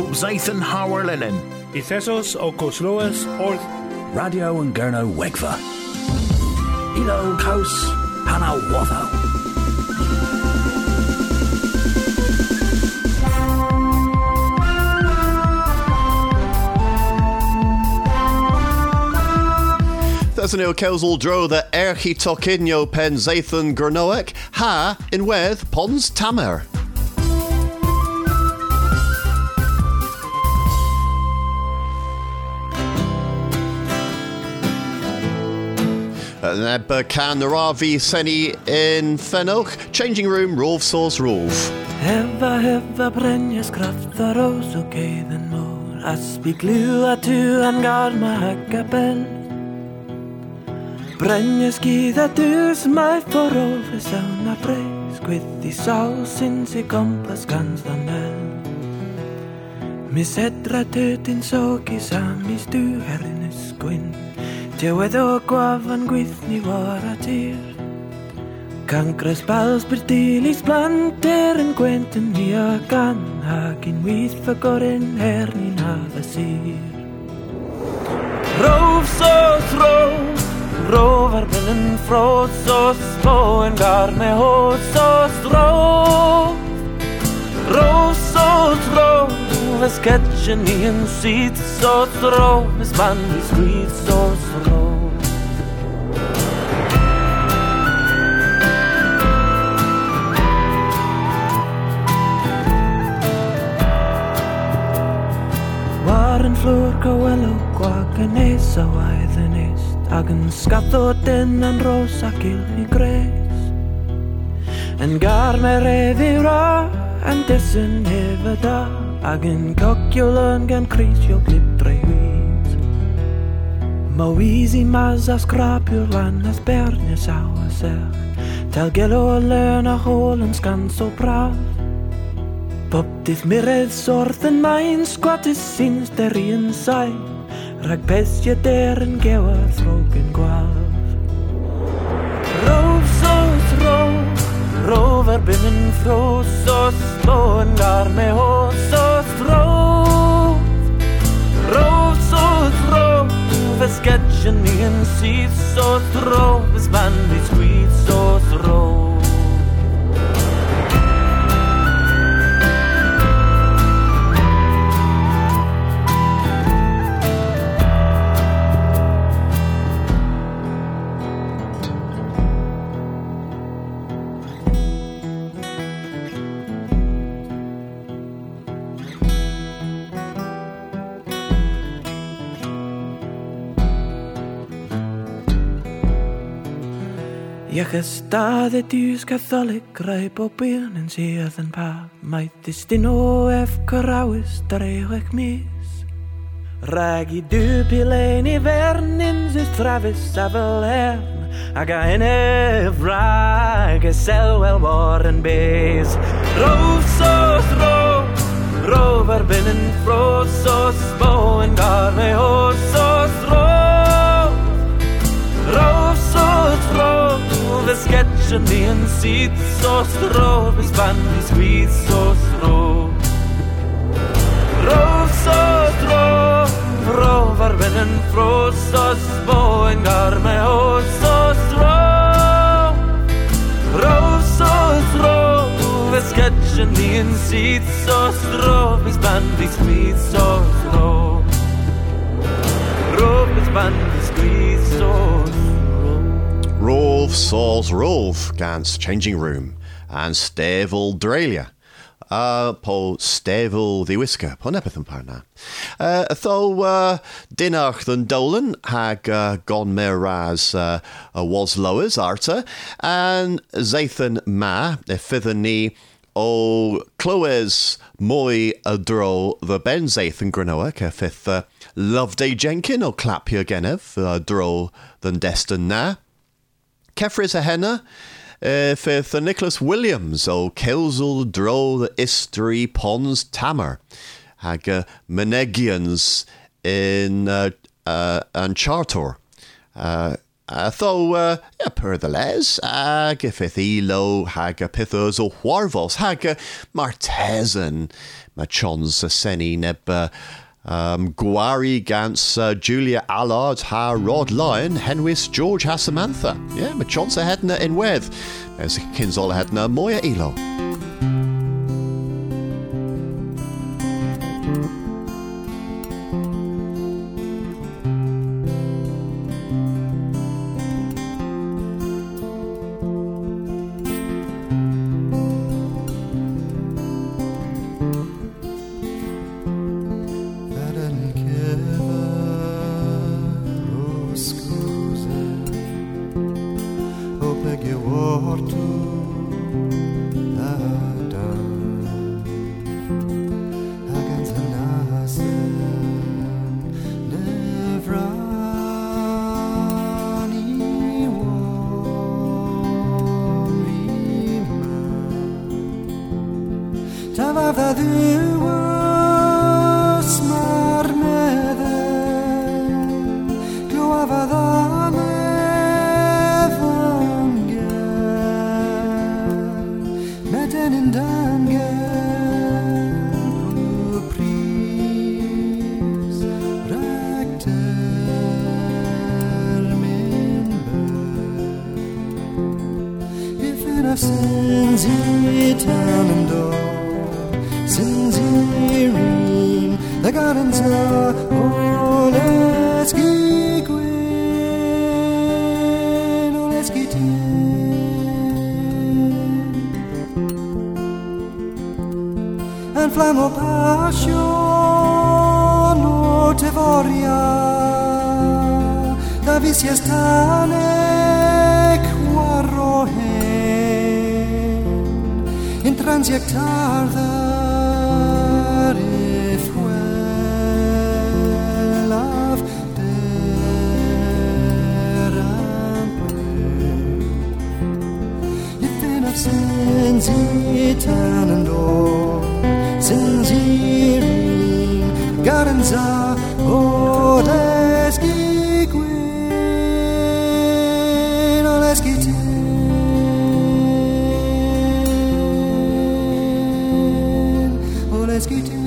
Zathan Howard Linen. Ithesos o Cosloas Orth. Radio and Gurno Wegva. Ilo Kos Panawatho. Thessanil Kelsel dro the Erchi Tokinyo pen Zathan Gurnoek ha in Weth Pons Tamer. Neb can Ravi Seni in Fenok, changing room, Rolf Source Rolf. Heva brenjes kraftar och så kejden mor. Aspi glua tu angar mahakapel. Brenjes gida tu smai for over sauna praise. Quithi sausin si kompas ganstanel. Mis edra tötin soki samis du hernes gwyn. Teweddo gwafan gwythni war a tir. Cancres bals berdilis planter yn gwentyn ni a gan. Hag in wyth fagorin herni na dda sir. Rof sos rof. Rof ar ben yn ffrod sos bo yn gar me ho sos rof. Rof sos rof. Fes ketchen ni yn sydd sos rof. Mes man i sgwyd sos rof. War yn flwr gywelw gwag yn nes a waith yn est. Ag yn sgatho den yn ros ac ilfi gres. Yn gar me refi ra yn desyn hefo da. Ag yn cogiol yn gan crisio glipdre hwyd. Ma wizi mas a sgrapio'r lan as bernes aw a sech. Tel gelo a lön a hol yn scans o braf. Bob dydd miredd sorth yn maen sgwatis sy'n steri yn sain. Rhag besio der yn gewa throg yn gwaf. Rof sos rof. Rof ar byn yn ffros sos bo yn gar me ho sos rof. Rof sos rof. Fes getchen ni yn sydd sos rof. Fes man di sgwyd sos rof. Iach ystad diws Catholic rai bob un yn sydd yn pa. Mae distyn o carawys darewech mis. Rag I dupil I vernin sydd trafus a fel hern. Ag a hynny frag y selwel war yn bes. Rof sos rof. Rof ar byn yn ffros sos bo yn gar me ho sos rof. Rof sos rof. Fes getchen ni yn sydd sos rof. Fes ban I sgwyd sos rof. Rof sos rof. Rof ar ben yn ffros sos bo yn gar me ho sos rof. Rof sos rof. Fes getchen ni yn sydd sos rof. Fes ban I sgwyd sos rof. Rof fes ban I sgwyd sos rof. Rolf Saws Rolf gans changing room and Stevel Drelia. Po Stevel the Whisker, po nepeth yn parna. Tho dinach than Dolan hag gone me ras was lowers arta and Zathan ma fithen ni o Cloes moi dro the Ben Zathan Granoa fifth Loveday Jenkin o Clapia Genev dro than Destin na. Kefris a henna, fifth Nicholas Williams o Kelsel dro the Istri Pons Tamer. Hag Menegians in Chartor. Tho per the les, ag fifth elo hag pithos o Warvos, hag Martesan chons seni neb Gwari gans Julia Allard ha Rod Lyon Henwys George ha Samantha. Yeah, ma chons hedna in wedd. As kinsol hedna moya ilo. En flam o passion o tevoria da visies tane quarrohen in transiectar if well of sins etan and all sins erin garanza odeski queen oleski ten oleski ten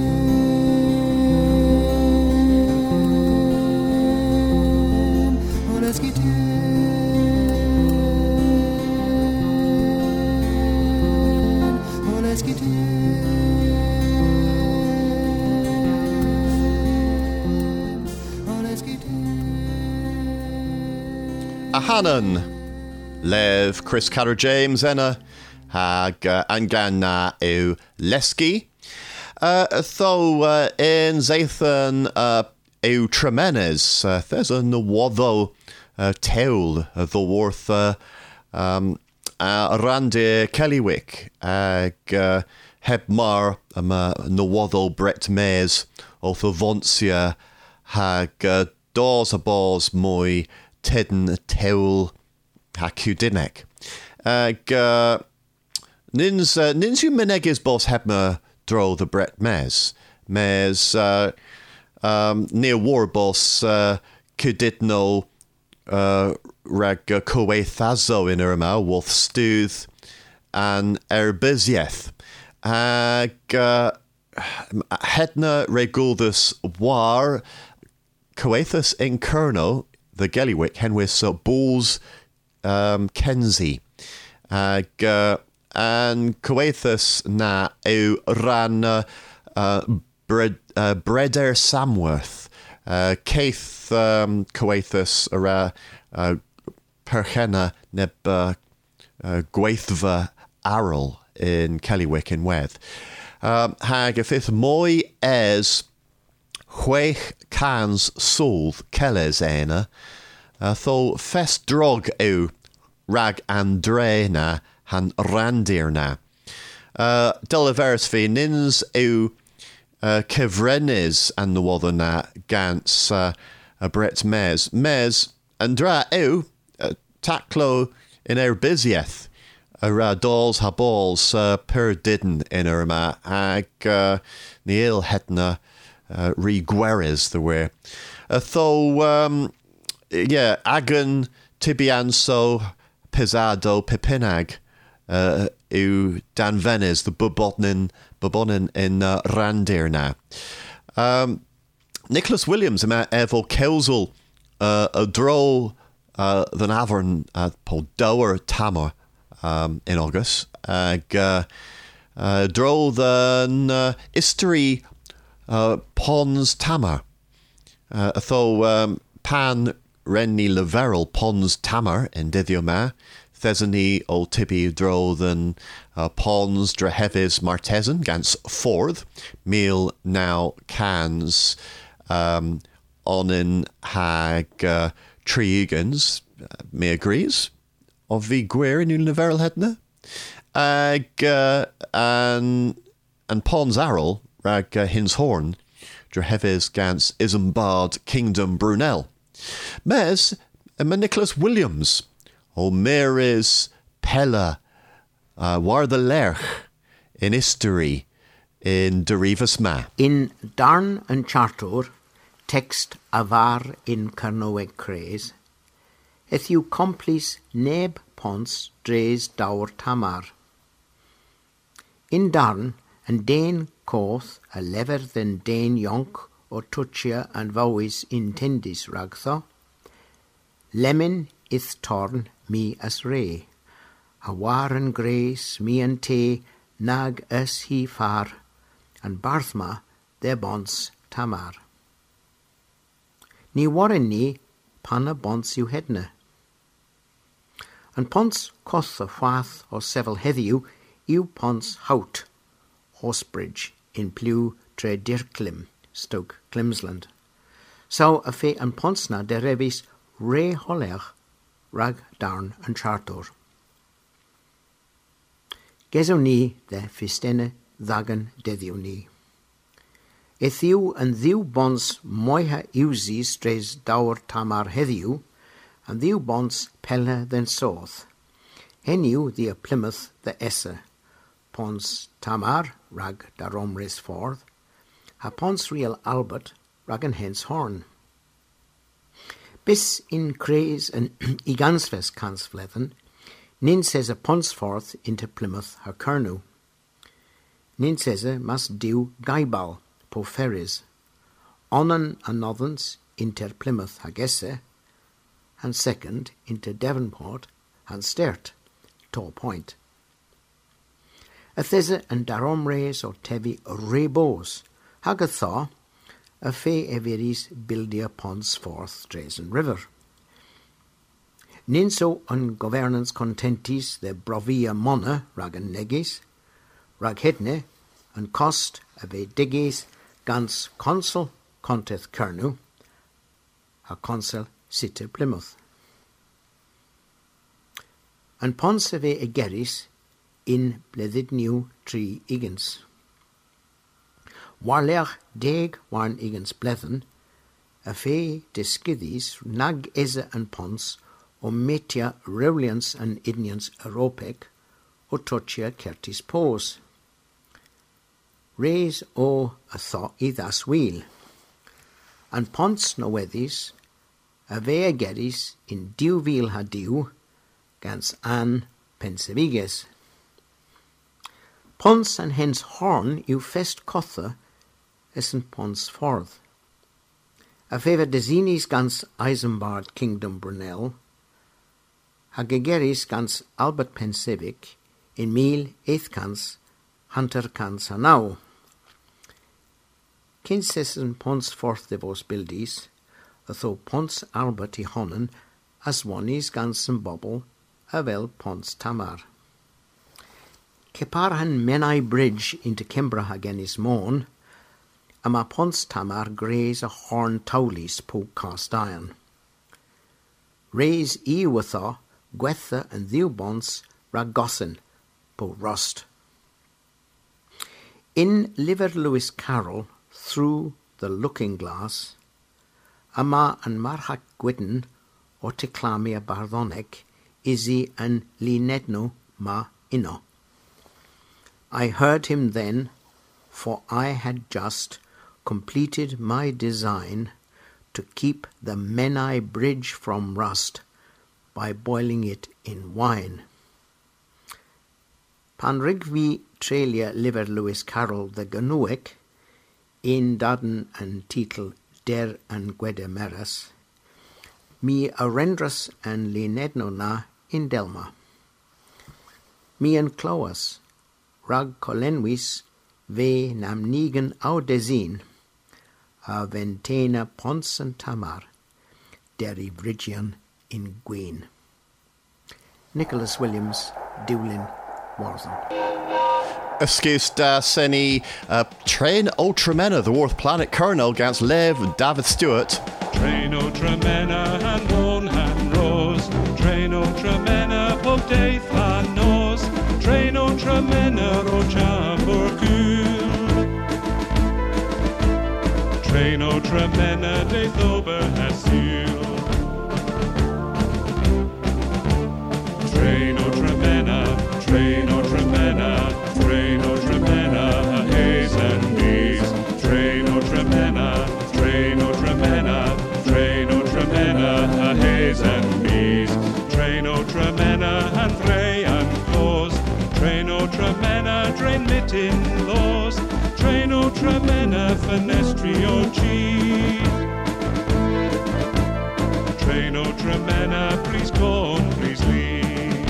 oleski ten Hannon, Lev, Chris Carter James, Enna, Hag, Angana, Eu, Leski. Though in Zathan, Eu Tremenes, there's a Nawatho Teul, the worth Randy Kellywick, Hebmar, Nawatho Brett Mays, Otho Vonsia, Hag, Dawes a Balls, Moi, Tedden Teul Hakudinek. Nins you Menegis Boss Hebma Dro the Brett Mes. Mes near War Boss Kuditno Rag Koethazo in Irma, Wolf Stooth and Erbizieth. Hedna Reguldus War Coethus in Kerno. The Gellywick, Henwys Bulls Kenzie. And Coethus na eu ran Breder Samworth. Keith Coethus ara Perchena neb Gweithva Arrel in Kellywick in Weth. Hag a fifth moi es Chwech cans solth Kelles ena, tho fest drog ew rag Andrena han randirna. Delaveris fi nins ew kevrenis and the wotherna gans Brett Mes. Mes andra ew taklo in Erbizieth. Ra dolls ha balls per didden in Irma ag Neil hetna re-gweres the way. Though, agan tibianso pesado pipinag yw Dan Venice, the Babonin in Randir na. Nicholas Williams yma efo cewsel y dro dyn afon po dower tamor in August ag dro dyn history Pons Tamar. Tho pan renni leverel Pons Tamar in dyddio ma, thesany o tibi dro than Pons Drehevis Martesan gans forth, meal now cans onin hag triegans, me agrees, of the gwir in leverel hedna, ag and Pons Arrel rag hins horn, Drehevis gans Isambard Kingdom Brunel. Mes, Nicholas Williams, o Mary's Pella, war the Lerch, in history, in Derivas Ma. In Darn and Chartor, text avar in Carnoeg Craze, eth you complice neb Pons Dres Dower Tamar. In Darn, and Dane Coth, a lever than Dane Yonk, or Tuchia and Vowis intendis ragtha, Lemon ith torn me as ray, a war and grace me and te nag as he far, and Barthma their bonds Tamar. Ni warren ni panna bonds you hedna. And Pons coth a whath or sevel heddiu, you Pons hout, Horsebridge in Plew tre Dirklim, Stoke Clemsland. So a fe and Ponsna de revis re holler, rag darn and chartor. Gezo ni de fistene dhagan deddiu ni. Ethiu and thiu bons moiha usis dres dower tamar heddiu, and thiu bons pella than soth. Heniu the Plymouth the esse, Pons Tamar rag daromris forth, ha Pons real Albert rag and hence horn. Bis in craze and igansves kansvlethen, nin says a Pons forth into Plymouth ha kernu. Nin says a must do gaibal po ferries, onan and nothens inter Plymouth ha gesse, and second into Devonport and Sturt, Tor Point. A these and daromres or tevi rebos, hagatha, a fe everis bildia Pons forth Drazen River. Ninso un governance contentis the brovia mona ragan negis, rag hedne, and cost ave digis gans consul conteth kernu, a consul sitte Plymouth. And Pons ave egeris in blethid new tree igans. Warlech deg warn igans blethen, a fe discithis nag eze and Pons, o metia reulians and idnians aropec, o tochia certis pos. Raise o a thaw idas wheel. And Pons noedis, a ve egeris in diu vil ha diu, gans an penseviges. Pons and hence horn you fest cotha, essen Pons forth. A favor desinis gans Isambard Kingdom Brunel, ha gegeris gans Albert Pensevic, in mil eighthcans Hunter cans hanau. Kinsessen Pons forth de vos bildis, atho Pons Albert I honnen, as onis gansen bobble, avel Pons Tamar. Keparhan Menai Bridge into Kimbra hagenis morn, ama Pons Tamar graze a horn taulis po cast iron. Raise Iwatha, Gwetha and Theubons ragossen po rust. In Liver Lewis Carroll, through the looking glass, ama and Marhak Gwydden, or Ticlamia Barthonic, Izzy and Linedno ma inno. I heard him then, for I had just completed my design to keep the Menai Bridge from rust by boiling it in wine. Pan rigvi trelia liver Lewis Carroll the Ganuic, in daden and titel Der and Gwede Meras, mi arendras and linedno na in Delma. Mi en Cloas, rag colenwis ve nam nigen audesin, a ventena pons and tamar, deri Bridgian in Gwyn. Nicholas Williams, Dewlin, Warden. Excuse da Senny Train Ultramena, the Worth Planet Colonel against Lev David Stewart. Train Ultramena and Ron and Rose. Train Ultramena pob deith and nose. Train Ultramena ro chamburgul. Train Ultramena deith ober hasil. Train Ultramena, Train Ultramena, Train Ultramena, haze and bees. Train Ultramena, Train Ultramena, Train Ultramena, haze and bees. Train Ultramena and Ray and Claus. Train Ultramena, Drain Mitten Laws. Train Ultramena, Fenestrio G. Train Ultramena, please come, please leave.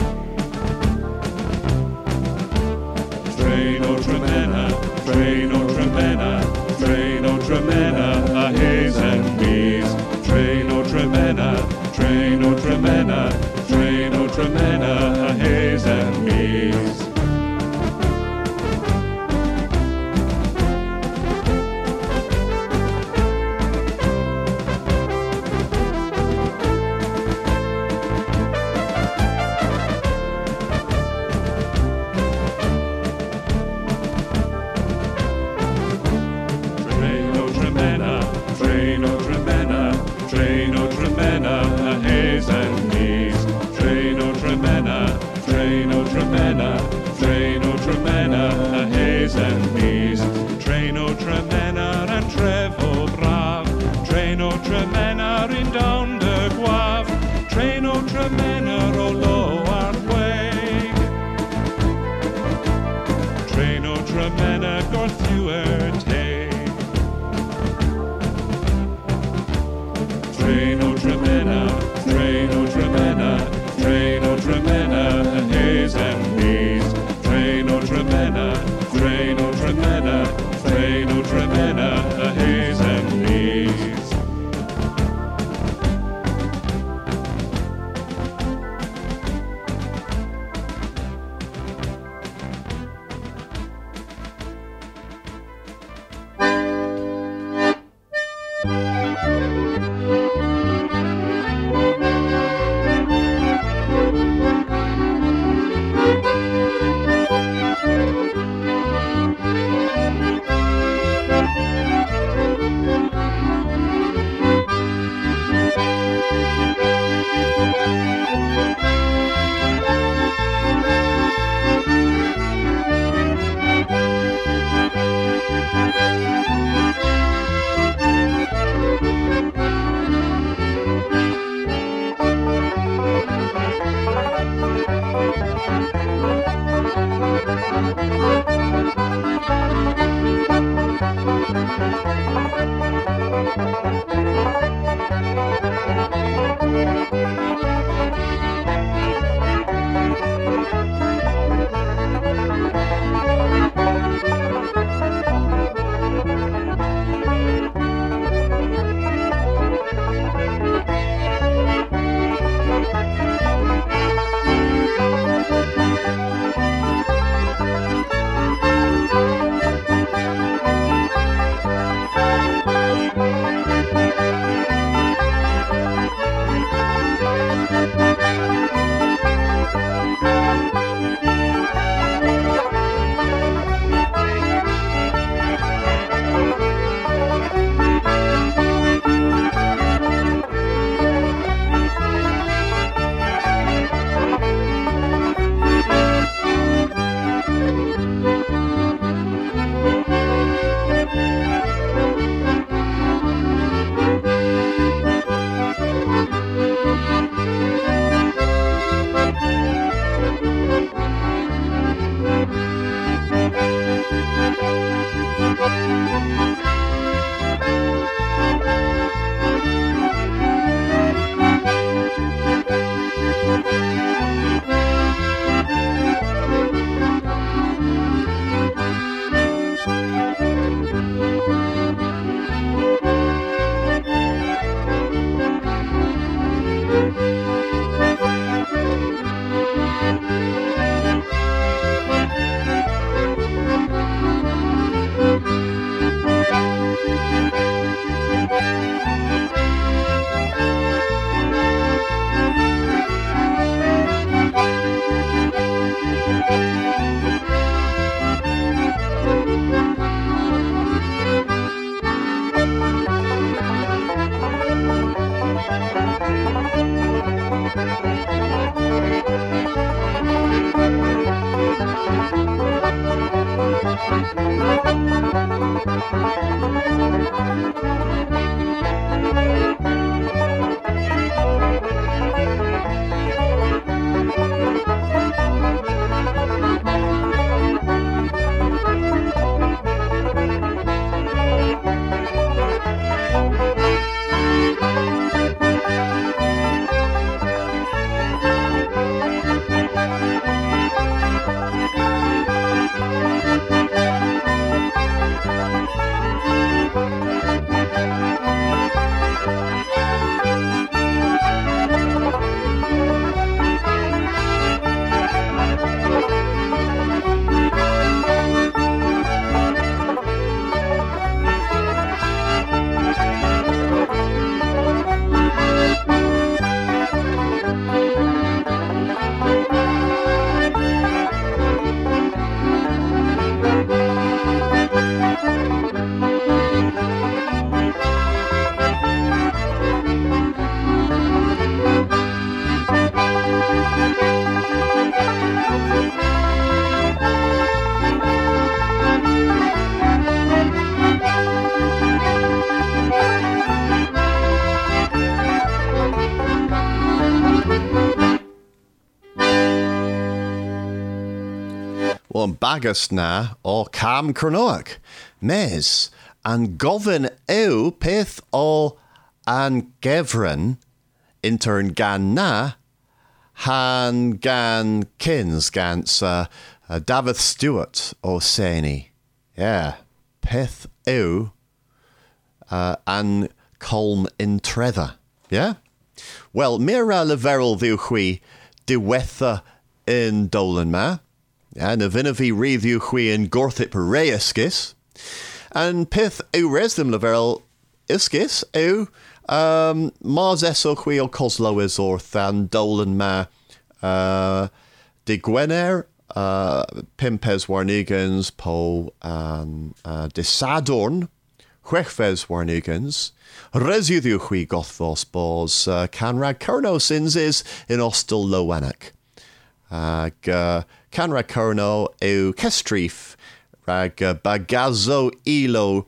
Train Ultramena, Train Ultramena, Train Ultramena, a haze and bees. Train Ultramena, Train Ultramena, Train Ultramena, a haze and bees. o'n bagus na o cam Cronoach. Mes, an gofyn yw peth o an gefren inter gan na han gan kins gans David Stewart o Seni. Yeah, peth yw an colm in trevor. Yeah? Well, mira leverel ddiwchwi diwetha in Dolan ma. Yeah, na vinna fi re ddiwchwi in gorthip reisgis. And pith yw resdym leverel isgis yw mars eso chwi o Cosloes orth an Dolan ma di Gwener Pimpes Warnigans po de Sadorn Chwechfes Warnigans Resuddiw chwi gothos bos canrag Curno sinses in Ostel Lowanach. Canrag Curno yw Kestrif rag Bagazo Elo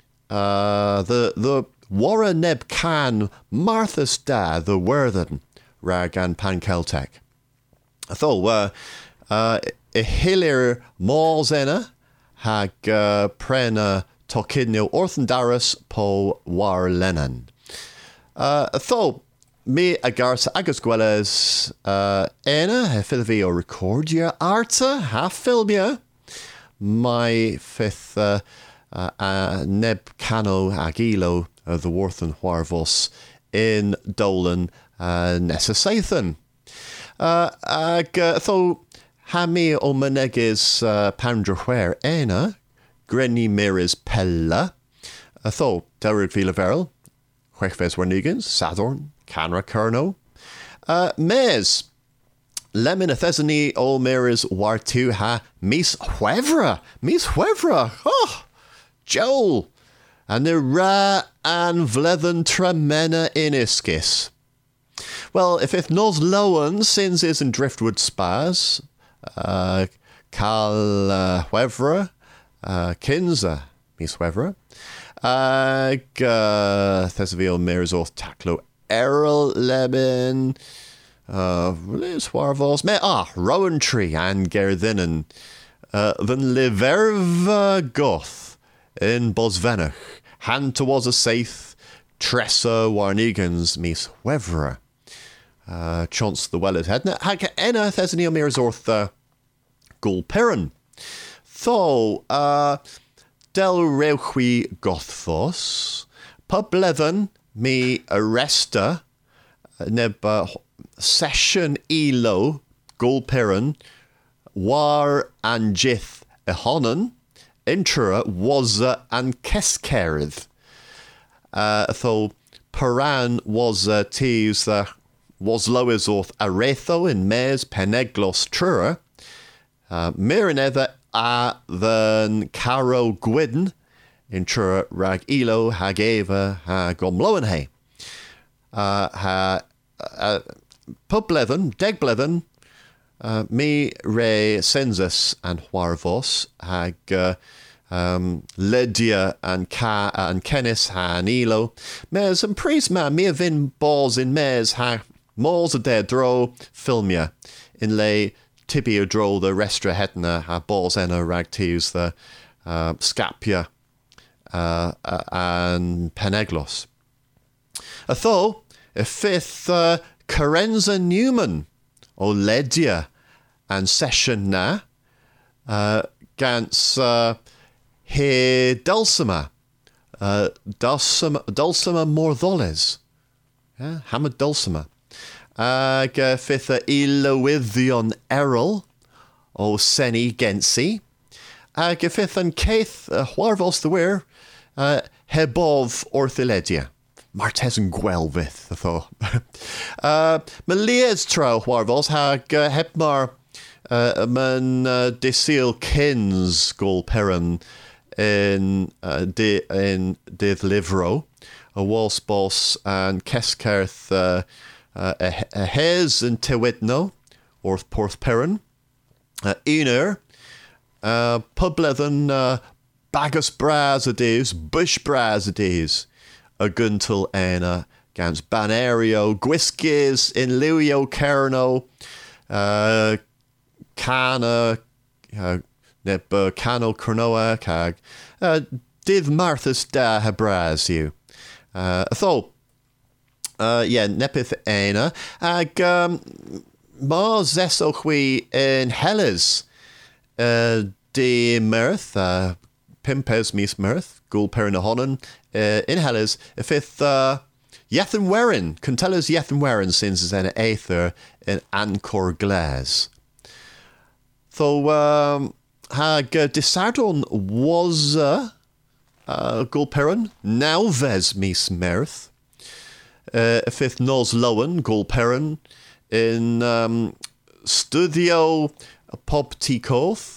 the Warra Neb Can Marthas Da the Worthen rag an Pan Celtic. Tho Hilir Malzena hag prena Tokidnio Orthendarus po war Lennon. Tho me agars agus gwelles ena hefilvi o recordia arta half filmia my fifth neb cano agilo the Worthen Huarvos in Dolan Nessasathan. Tho hami o maneges Pandrahuer ena Grenny Miris Pella, Tho Derrid Vila Veril, Chwechfes Warnigans, Sadorn, Canra Curno, Mes, Lemon Athesany o Miris Wartu ha Mis Huevra, oh, Joel, and the Ra and Vlethen Tremena Iniskis. Well, if nos lowen sins is in Driftwood Spas, Cal Huevra, Kinza, mis Huevra, Thesavil Mirzorth Taklo Errol Lemon, Liz Warvos, Rowan Tree and Gerdinen, then Liverva Goth in Bosvenach, hand towards a saith, Tressa Warnigans, mis Huevra. Chance the Wellers Hedna, Hag Enna Thesania Mirzorth Gul Perrin. Tho, del rewchwi gothfos, publethen mi arresta, neb session elo, gulpiran, war and jith ehonen, intra was and keskerith. Tho, paran was tees was loesorth aretho in mes peneglos trura, mirinether than Caro Gwydn in Trura rag Elo hageva ha gomloenhe. Publethen, degblethen, me re census and Huarvos hag Lydia and Kennis ha and Elo. Mes and prisma me vin balls in mes ha malls a de dro filmia in lay Tibia dro the restra hetna ha balls ena ragtius the Scapia and Peneglos. Tho a fifth Carenza Newman o Lydia and Session na gans he Dulcimer Dulcimer Mortholes, Hamad Dulcimer. Fifth Ilowithion Errol o Seni Gensi. Fifth and Keith Huarvos the Weir Hebov Orthiledia. Martes and Guelvith, I thought. Malias Trow Huarvos hag Hepmar man Desil Kins Gol Perrin in Dith Livro, a Walsbos and Keskerth a Hez and Tewitno, Orth Porth Perrin, Ener, Publethen, Bagus Brazades, Bush Brazades, a Guntel Ena, Gans Banario, Gwiskis, in Luio Kerno, Cana, neb canol Cronoa cag Div Marthas da habraz you. Tho, nepith ena, ag ma zesochwi in Hellas de mirth, pimpes mis mirth, gul perinahonan, in Hellas, ifith Yethan Werin, Contellas Yethan Werin since an aether in Ancor Glas. Tho hag disardon was Gulperin, now ves mis mirth. Ifith nos lowen Gulperin in studio Poptikoth.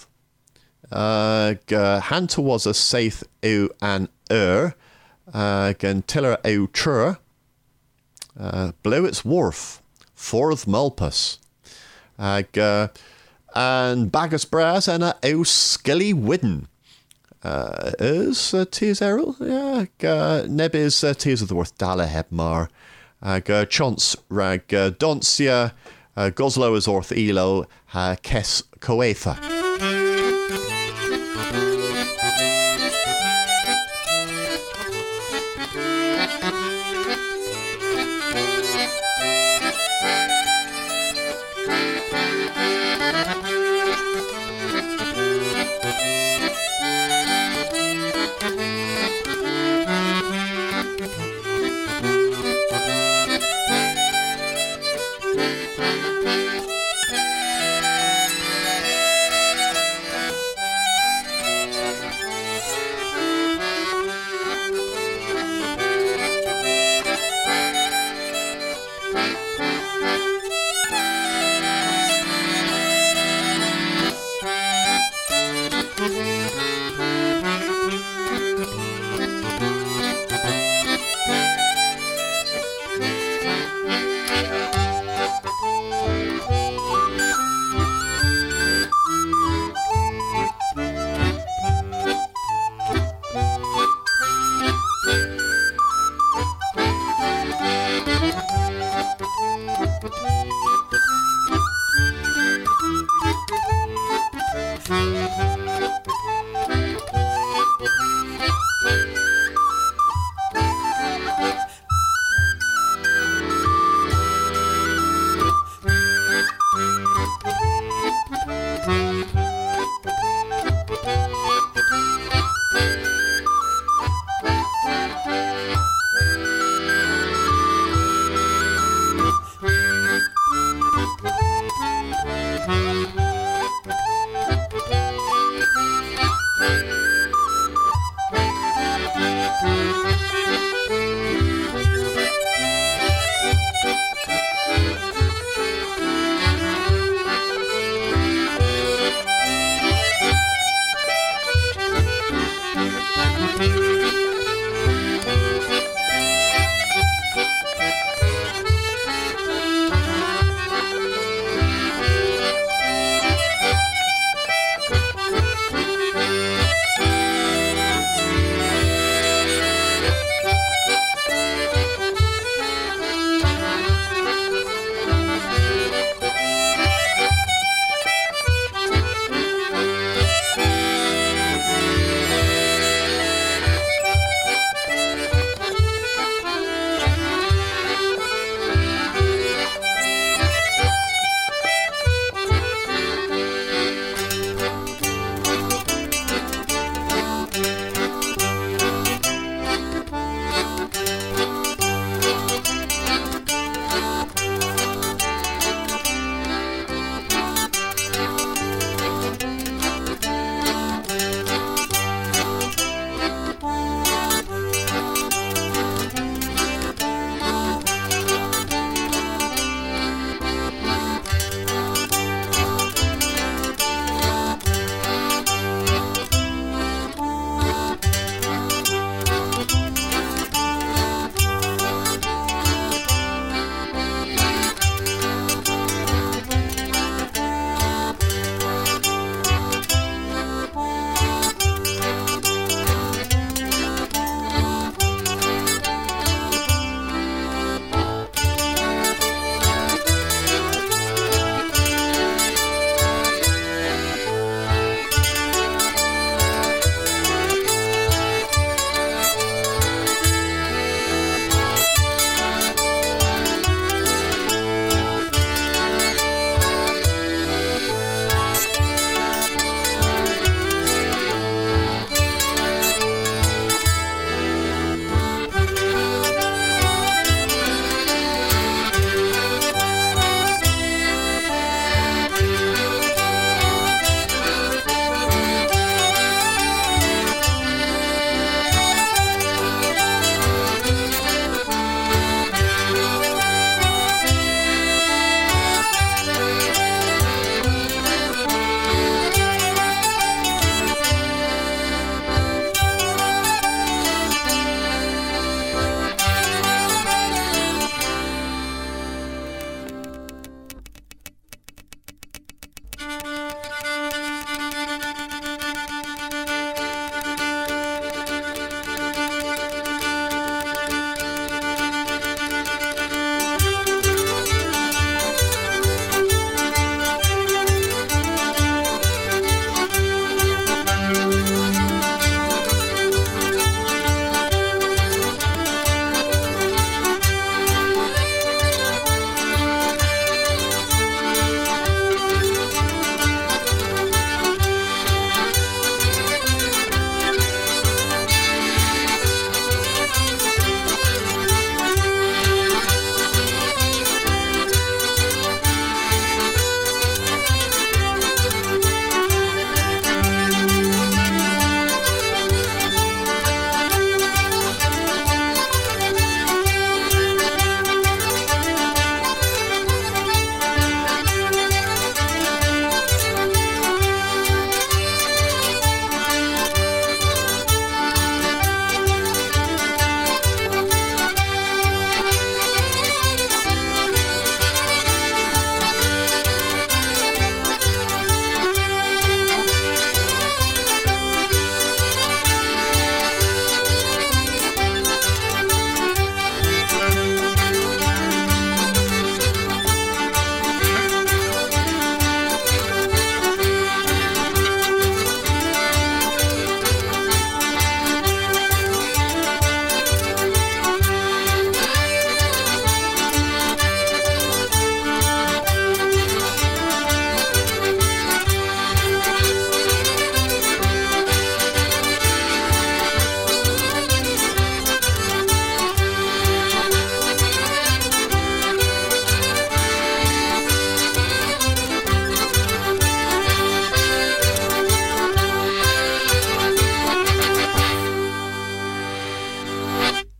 Hanta was a saith eu an gan tiller eu trur. Blewit's Wharf, Forth Malpas, and Bagus Brass and a Skilly Widden. Is Tears Errol? Yeah, Neb is Tears of the Worth Dala Hebmar. Chance Rag Doncia, Goslow is Orth Elo, Kes Coetha.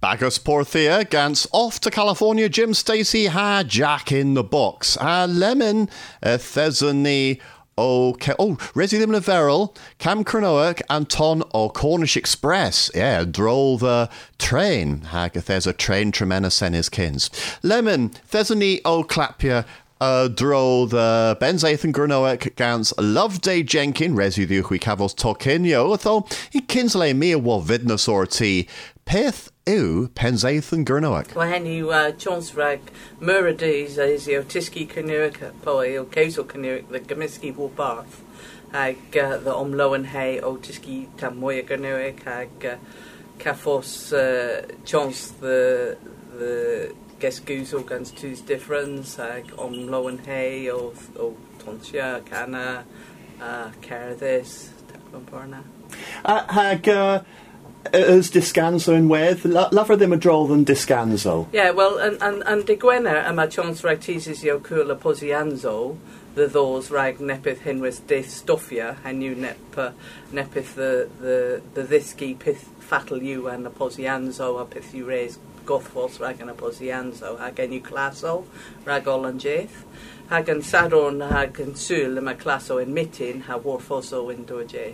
Agus Porthia gans off to California. Jim Stacey ha Jack in the box. Lemon Thesony Resi Lim Leverel, Cam Cronoach, and Ton o Cornish Express. Yeah, droll the train. Hag there's a train tremena senis kins. Lemon Thesony o Clapia. Dro the Benzaithan Gronoek gans Loveday Jenkin, Resi the Hui Cavos Tokinyo, though he kinsley me a wa vidness or tea. Peth ew Penzaithan Gronoek. Well, henny chance rag Muradies is your Tiski Canuic, Poi, or Casel Canuic, the Gamiski War Bath. Hag the Omloan Hay, O Tiski Tamoya Canuic, hag Cafos chance the Guess Goose organs two's difference, hag Omloan Hay, o Tonsia, Cana, Caradis, Taclomporna. Hag as Discanso in with lover them a droll than Discanso. Yeah, well, and de Gwena am a chance rag teases yo coola posianzo, the those rag nepith hinwith de stoffia, and you nepith the thisky pith fatal you and a posianzo, a pith you raise gothfos rag and a posianzo, hagen you classo, rag all and jaith, hagen sadon hagen sul am a classo in mitin, ha warfoso in doje.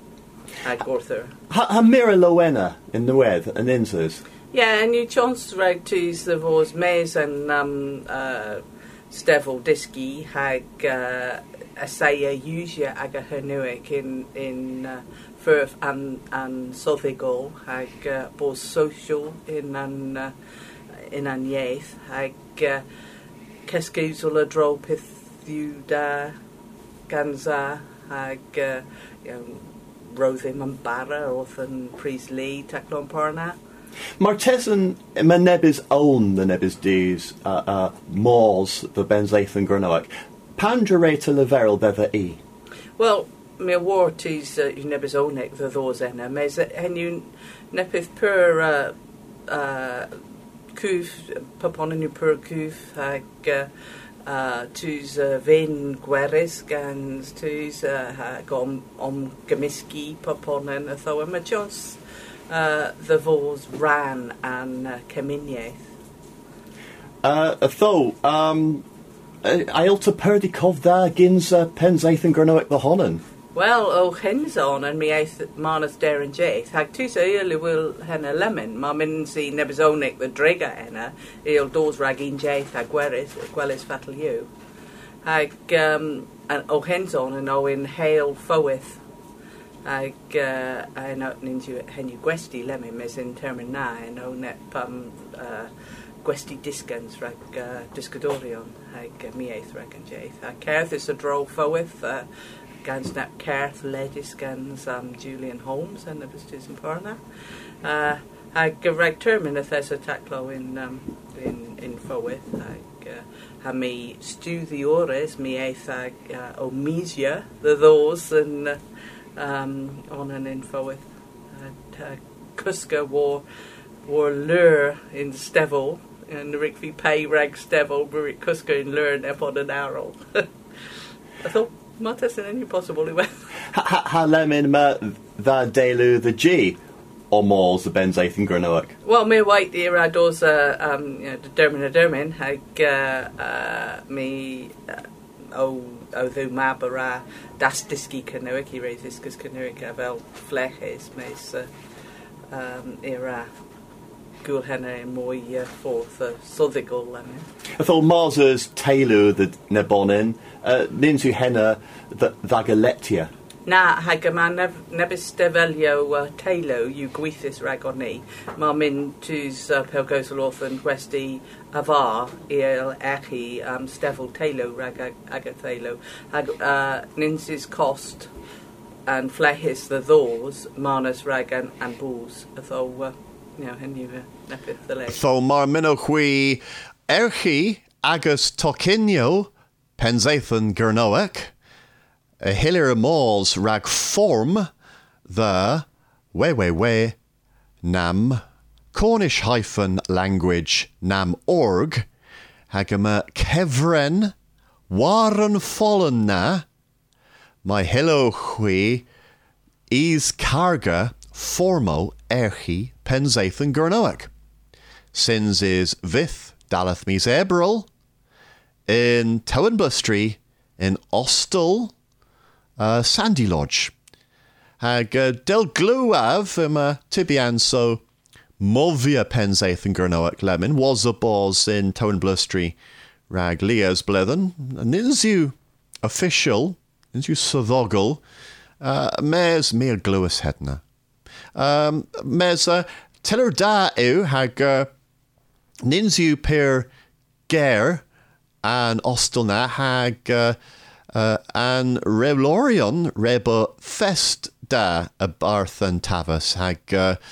Ha Mira Lowena in the wed and insus. Yeah, and you chance rag teas the vos maze and stevel diski hag asaya usia aga hernuic in Firth and Sothigal hag bos social in an yaith hag keskuzula dropith you da ganza hag Rothim and Barra, Orthan Priest Lee, Taclon Parna. Martesan Manebis own the Nebis Dees, Mors, the Benzaithan Gronoak. Pandrata Leverel Bever E. Well, me war tis you Nebis Onek, the those enna, mes and you nepith per coof, paponin you per coof, hag tus vein gweris gans tus gom gamiski paponen a tho ma chance the vos ran and Keminieth. Tho I'll to Perdikov da gins Penzaithan Gronoek the Honan. Well, o hens on and me eith manus der and jaith. Hag tus early will henna lemon. Ma min si nebizonik the drega henna. Eil doors ragin jaith hag gwelis fatal you. Hag and o hens on and o in hail foeth. Hag I know ninju henu gwesti lemon mes in termin na and o net gwesti discans rag discadorion. Hag me eith rag and jaith. Hag careth is a droll foeth. Gans nap Carth, Ledis, Gans Julian Holmes, and the Bustis and Parna. I give rag termin if there's a taclo in Fowith. I me stew the ores, me eithag Omesia, the those, and on and in Fowith. Cusca war lure in Stevel, and the Rickvy pay rag Stevel, Burik Cusca in lure upon an arrow. I thought. Matas in any possible way. Ha lemon ma the delu the G or malls the Benzaithan Gronoak. Well, me white era does the dermin hag me the mabara das diski canoic he raises because canoic avel fleches mes era gul henna in moi fourth sothigal lemon. I thought Mars's Taylor the Nebonin ninsu henna the Vagaletia. Na hagaman nebis develio Taylor you guithis ragoni ma min tus pelgos orthan westi avar el echi stevel Taylor rag agathalo hag ninsis cost and flehis the those manus rag and bulls although nepith the leg. So mar minnohui erchi agus tokinio Penzaithan Gronoek a hilir malls rag form the we nam Cornish -language nam org hagama kevren waren fallen na my hello hui is carga formo erchi Penzaithan Gronoek. Sins is Vith, Daleth Mis Eberl, in Towenbustry, in Ostel, Sandy Lodge. Hag del gluav tibian so movia pensaith and Gurnoak Lemon was a bos in Towenbustry, rag Leo's blethen, ninsu official, ninsu sodoggle, mes mere gluas hedna. Mes tiller da ew hag ninsu per ger an ostelna hag an relorion reba fest da a barth and tavas hag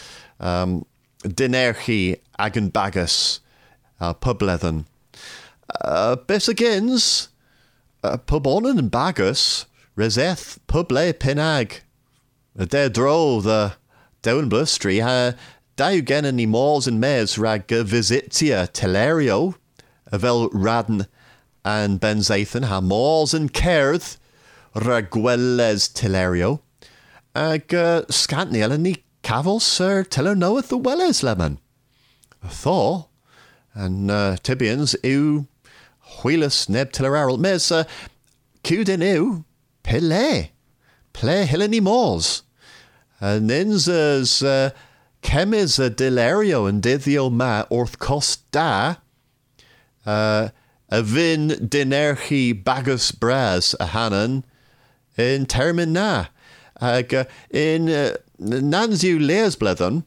dinerchi agan bagus publethen. Besagins pubonen and bagus reseth puble pinag. De dro the Downblustry ha daugen any malls and mes rag visitia telerio avel radn and Benzathan ha malls and kerth raguelles telerio ag scantniel and ni cavil sir tiller knoweth the welles lemon thaw and tibians ew wheelus neb tilleral mes cudin ew play hillany malls ninzas chemis a delario and dithio ma orth cost da a vin dinerchi bagus bras a hanan in termin na ag in nanzu leas blethen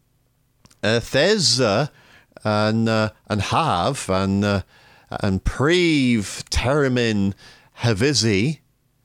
thesa and have and preve termin havizi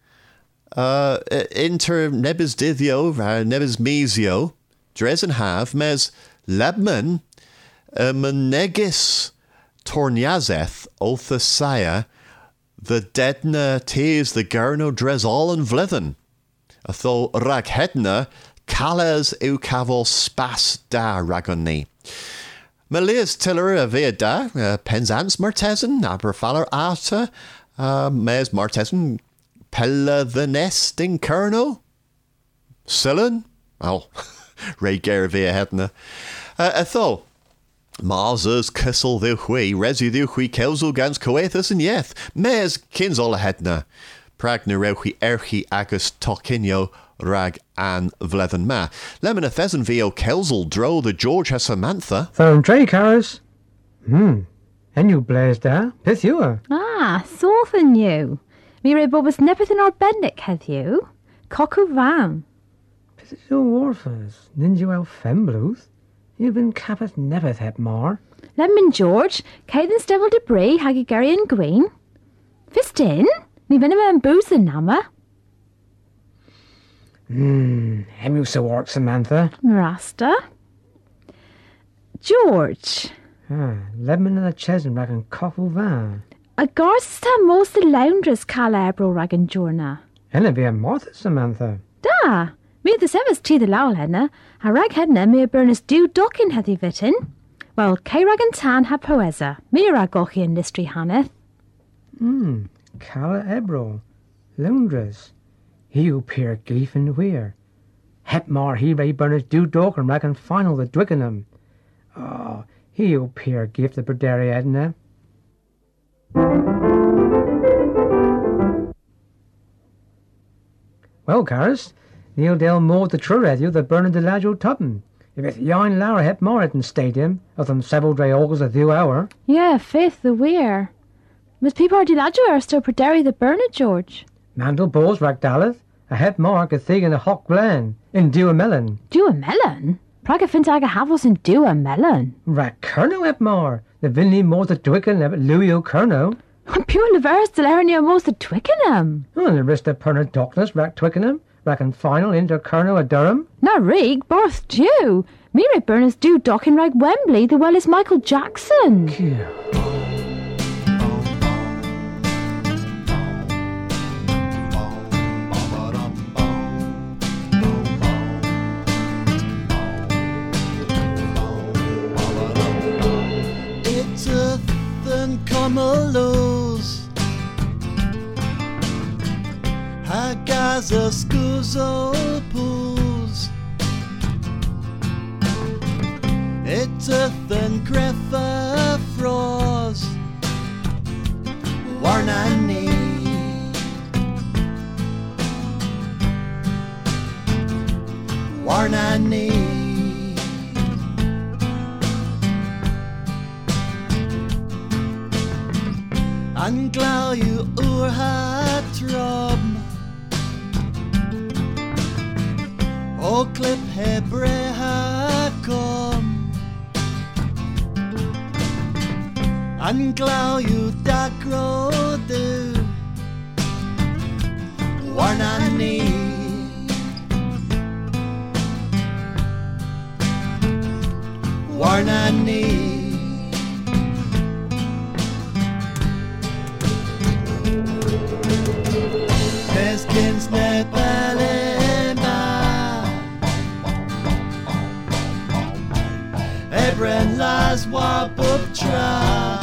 inter nebis dithio nebis mesio dres and have mes lebman menegis torniazeth othasaya the deadna tees the gurno dres all and vlethen atho raghedna cales ew cavol spas da ragonni Melias tiller a vea da penzance martesan aberfaller ata mes martesan pella the nest in kerno Sillen oh Ray Ger vea hedna atho Mars's kissel the hui resi the hui kelzel gans coethus and yeth mes kinzol hedna pragna reuchi erchi agus tokinio rag an vlethen ma lemon a thesen veo kelzel dro the George has Samantha Thorn Trey Caris and you blazed there pith you are so than you Mire Bobus nepeth in our bendick hath you Cocu van pith you warfers ninju el fembluth you've been capeth nepeth het mar Lemon George Caden Devil de Bray Hagigarian Green Fistin ni venom and booze and nama hem you so work Samantha Rasta George lemon and a chesn rag and coffle van a garsta most the laundress calabro rag and jorna and it be a Martha Samantha da me the severs tea the lowell hedna a rag hedna me a burnus do dockin hath he vitten well K rag and tan ha poesa me a ragochi in listry haneth Cala Ebro laundress he who peer gleefin weir Hepmar he ray burners do dog and rag and final the Dwickenham he who peer give the Berderi Edna well Caris Neil Del Moore the true radio the Bernard de Lajo Tuppen if it's yon Laura Hepmar at the stadium of them several dray augurs a few hour yeah faith the weir Miss people are delajo are still Berderi the Bernard George Mandel Balls Ragdaleth a Hepmar a thing in a hock glen in Dua Melon Dua Melon? Praga fintaga havos in Dua Melon Rag Kerno Hepmar the Vinley more the Dwicken of Louis O'Kerno pure Leveris Delerinio most the Twickenham the rest of Perna Dockness Rag Twickenham Rag and final into Kerno a Durham na rig Borth Jew Mire Burners do dockin rag Wembley the well as Michael Jackson Camelos Hagaza Scuzo Pools It's a than greffa frost Warnani Warnani Anglau you ha trom O clip hebreha kom Anglau you dagro du Warnani Warnani Peskins nepalema Ebren las wapup tra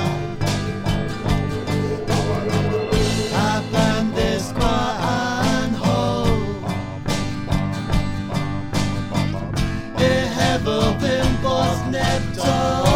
Hapan desqua an ho Behevel bimbos nepto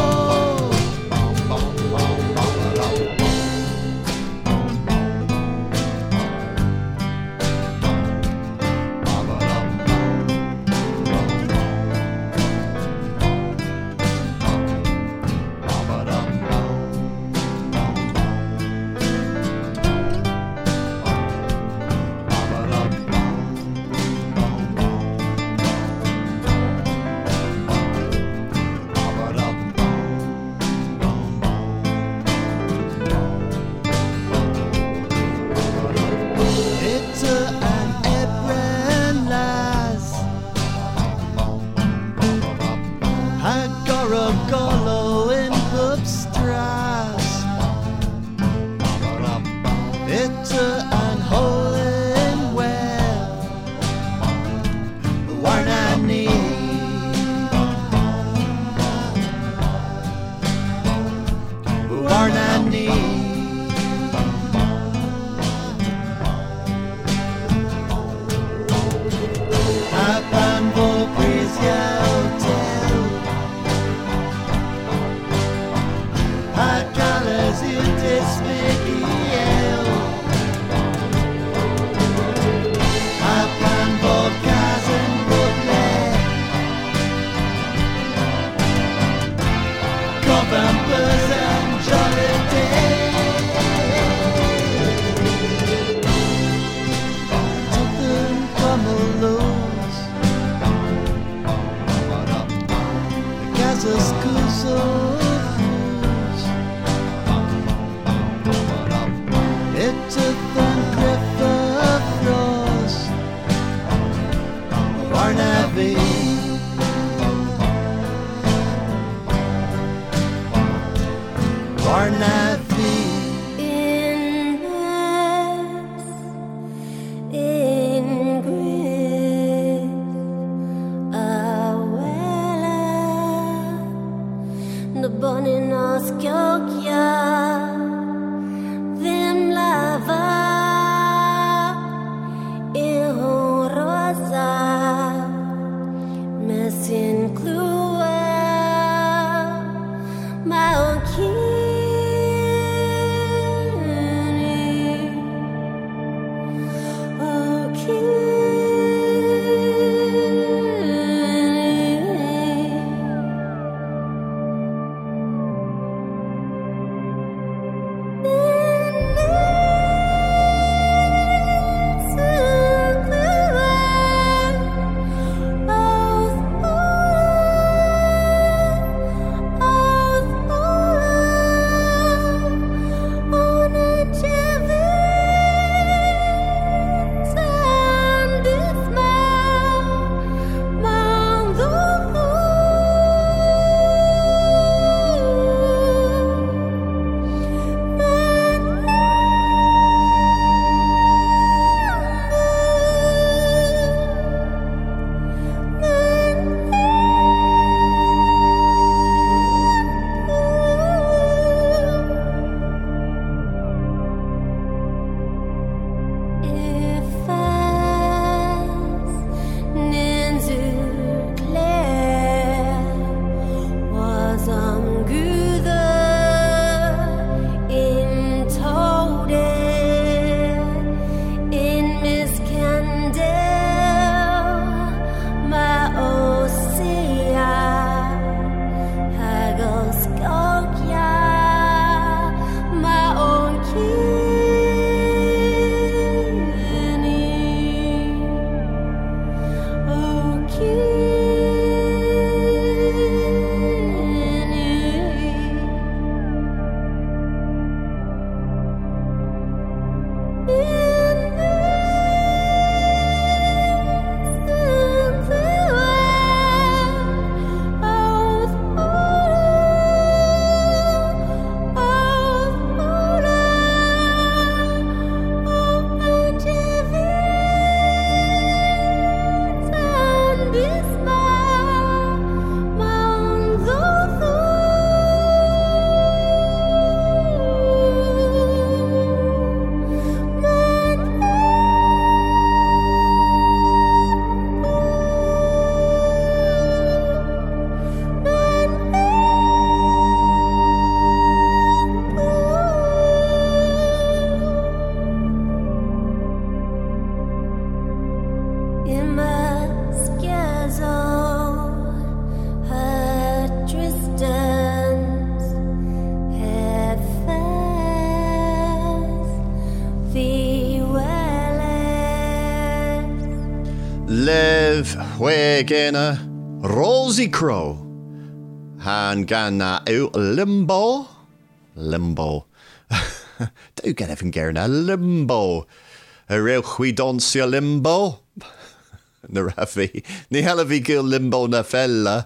Wegena Rosie Crow. Han ganna out limbo. Limbo. Do get even gerna limbo. A real we don't see a limbo. Narafi. Ni helavi gil limbo na fella.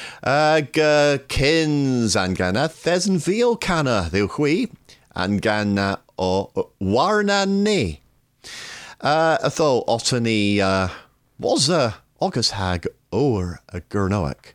Kins an ganna thesen vio canna the hui. An ganna o warna ni. Tho otani was August hag or a Gurnoic.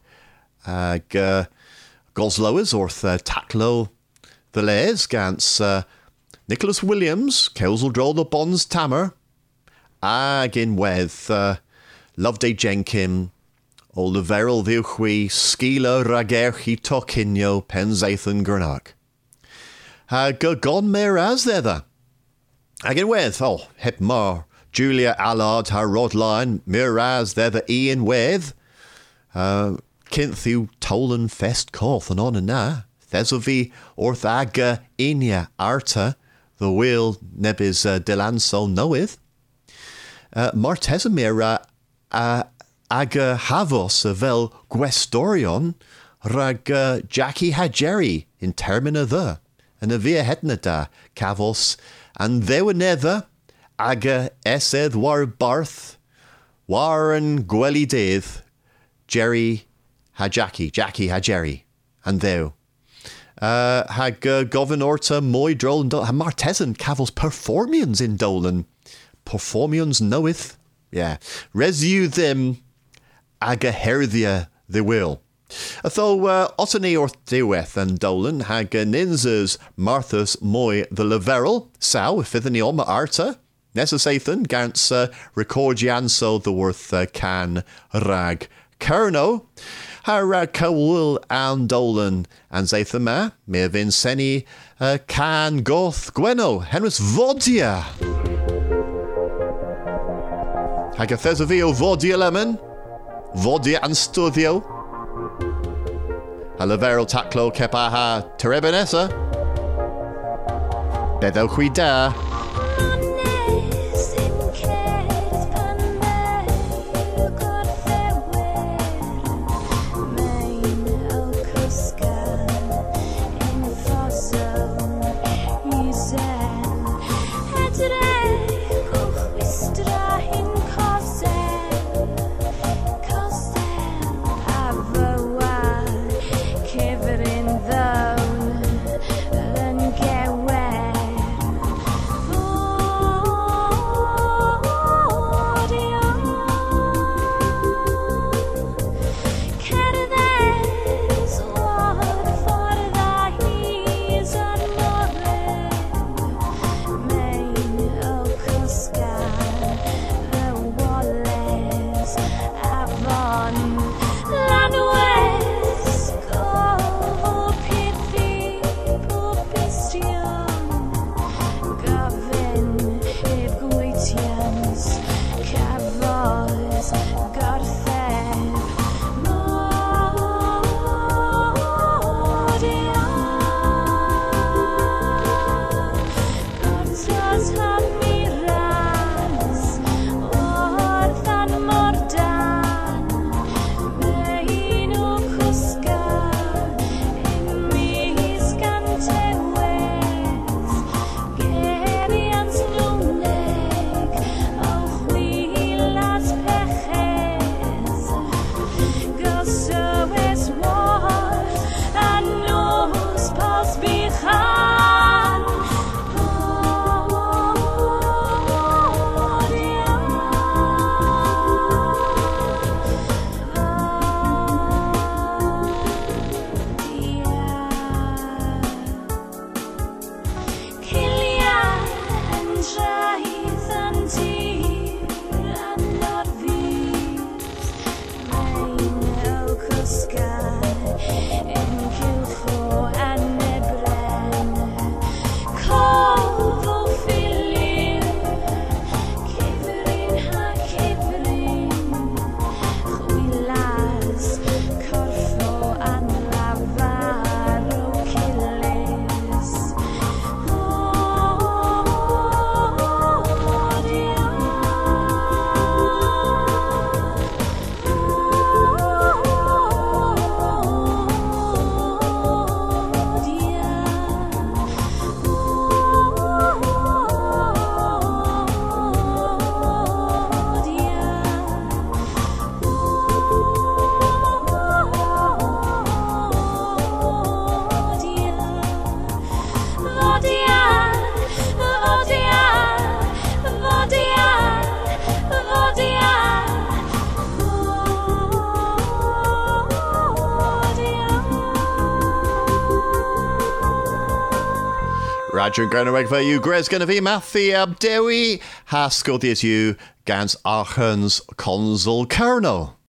Goslowers orth Taklo the Les gans Nicholas Williams, Kelsel Droll the Bonds Tammer, Agin with Loveday Jenkin, Oliveril Vilhui, Skila Ragerchi Tokinyo, Penzathan Gurnoic. Gon Meraz there. Agin with, Hepmar, Julia Allard, her Rodline, Miraz there the Ian with, Kinthu Tolan Fest Corth and on and na, Thesovi Orthaga Inia Arta, the wheel Nebis Delanso knoweth, Martesamira Aga Havos Vel Guestorion, Rag Jackie Hajeri in termina the, and a via hetnada, Cavos, and they were never, Aga Esed war Barth, Warren Gweli Dave, Jerry Hajaki, Jackie Hajeri, and thou. Hag Governorta Moy Drolan Martesan Cavils Performians in Dolan. Performians knoweth. Yeah. Resu them Aga Herthia the will. Though Otany or Deweth and Dolan hag Ninzas Marthas Moy the Leverel, Sow Fithany Oma Arta, Nessasathan Gants Recordianso the worth can rag Kerno. Harag Kawul and Dolan and Zathama, Mirvin Seni, Can Goth Gweno, Henris Vodia. Hagathesavio Vodia Lemon, Vodia and Studio. Halavero Taklo Kepaha Terebenessa. Bedo Huida. Radio yn Grenw Wegfa yw Gres gyda fi Matthew Abdewi. Hasgodd is yw gans Archans Consul Colonel.